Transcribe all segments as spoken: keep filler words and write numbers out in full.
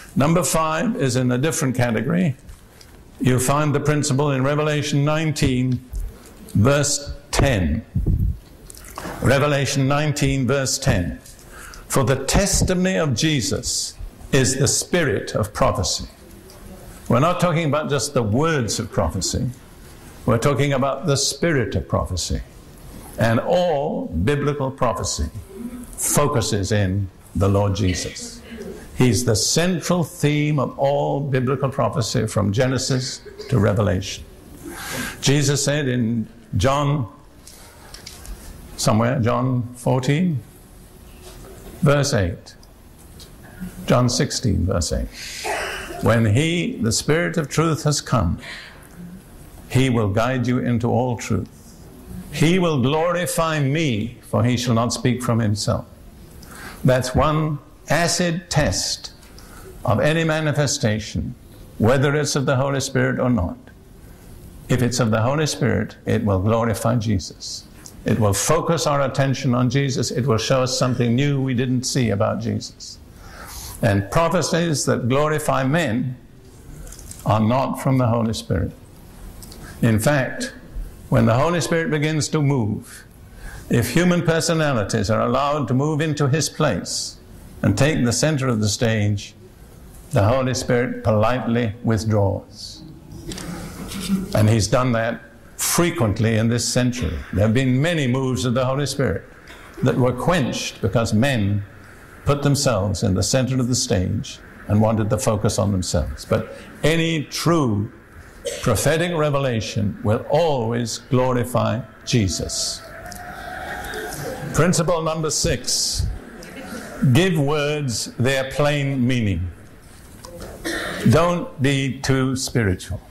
Number five is in a different category. You'll find the principle in Revelation nineteen, verse ten. Revelation nineteen, verse ten. For the testimony of Jesus is the spirit of prophecy. We're not talking about just the words of prophecy. We're talking about the spirit of prophecy. And all biblical prophecy focuses in the Lord Jesus. He's the central theme of all biblical prophecy from Genesis to Revelation. Jesus said in John, somewhere, John fourteen, verse eight. John sixteen, verse eight. When he, the Spirit of truth, has come, he will guide you into all truth. He will glorify me, for he shall not speak from himself. That's one acid test of any manifestation, whether it's of the Holy Spirit or not. If it's of the Holy Spirit, it will glorify Jesus. It will focus our attention on Jesus. It will show us something new we didn't see about Jesus. And prophecies that glorify men are not from the Holy Spirit. In fact, when the Holy Spirit begins to move, if human personalities are allowed to move into his place and take the center of the stage, the Holy Spirit politely withdraws. And he's done that frequently in this century. There have been many moves of the Holy Spirit that were quenched because men put themselves in the center of the stage and wanted to focus on themselves. But any true prophetic revelation will always glorify Jesus. Principle number six, give words their plain meaning. Don't be too spiritual.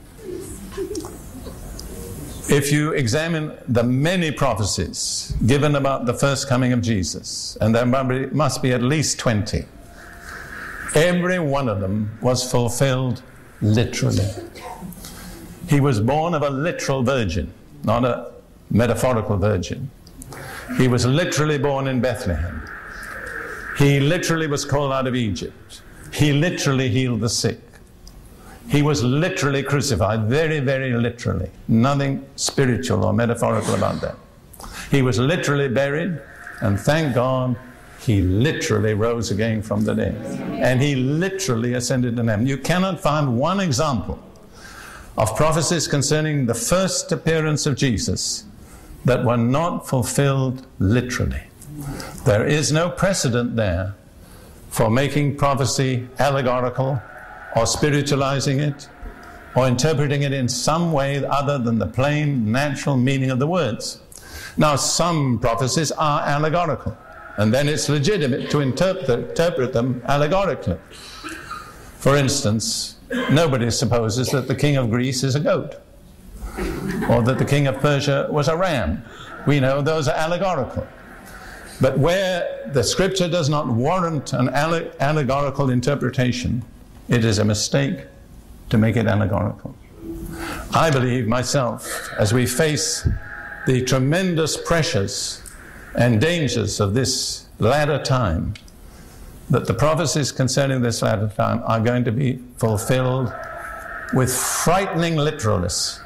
If you examine the many prophecies given about the first coming of Jesus, and there must be at least twenty, every one of them was fulfilled literally. He was born of a literal virgin, not a metaphorical virgin. He was literally born in Bethlehem. He literally was called out of Egypt. He literally healed the sick. He was literally crucified, very, very literally. Nothing spiritual or metaphorical about that. He was literally buried, and thank God, he literally rose again from the dead. And he literally ascended to heaven. You cannot find one example of prophecies concerning the first appearance of Jesus that were not fulfilled literally. There is no precedent there for making prophecy allegorical or spiritualizing it or interpreting it in some way other than the plain natural meaning of the words. Now, some prophecies are allegorical, and then it's legitimate to interpret, interpret them allegorically. For instance, nobody supposes that the king of Greece is a goat, or that the king of Persia was a ram. We know those are allegorical. But where the scripture does not warrant an alle- allegorical interpretation, it is a mistake to make it allegorical. I believe myself, as we face the tremendous pressures and dangers of this latter time, that the prophecies concerning this latter time are going to be fulfilled with frightening literalness.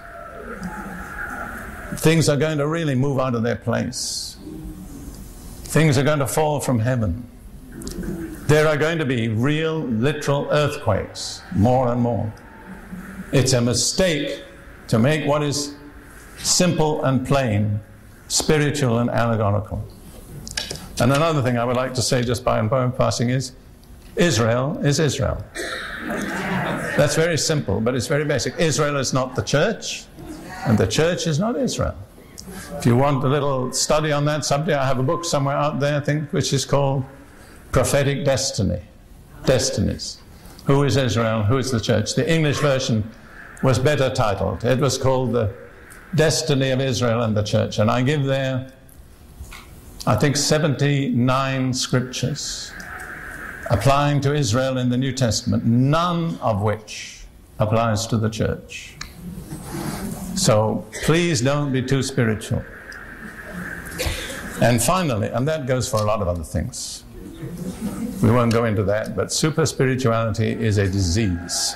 Things are going to really move out of their place. Things are going to fall from heaven. There are going to be real, literal earthquakes, more and more. It's a mistake to make what is simple and plain spiritual and allegorical. And another thing I would like to say just by passing is, Israel is Israel. That's very simple, but it's very basic. Israel is not the church, and the church is not Israel. If you want a little study on that subject, I have a book somewhere out there, I think, which is called Prophetic Destiny. Destinies. Who is Israel? Who is the church? The English version was better titled. It was called The Destiny of Israel and the Church. And I give there, I think, seventy-nine scriptures applying to Israel in the New Testament, none of which applies to the church. So please don't be too spiritual. And finally, and that goes for a lot of other things, We won't go into that, but super spirituality is a disease.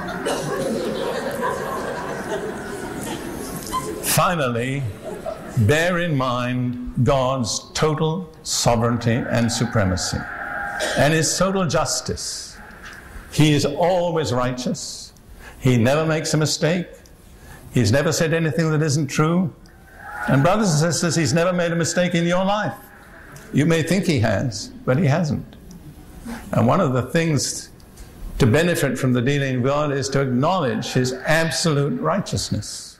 Finally, bear in mind God's total sovereignty and supremacy and His total justice. He is always righteous. He never makes a mistake. He's never said anything that isn't true. And brothers and sisters, He's never made a mistake in your life. You may think He has, but He hasn't. And one of the things to benefit from the dealing of God is to acknowledge His absolute righteousness.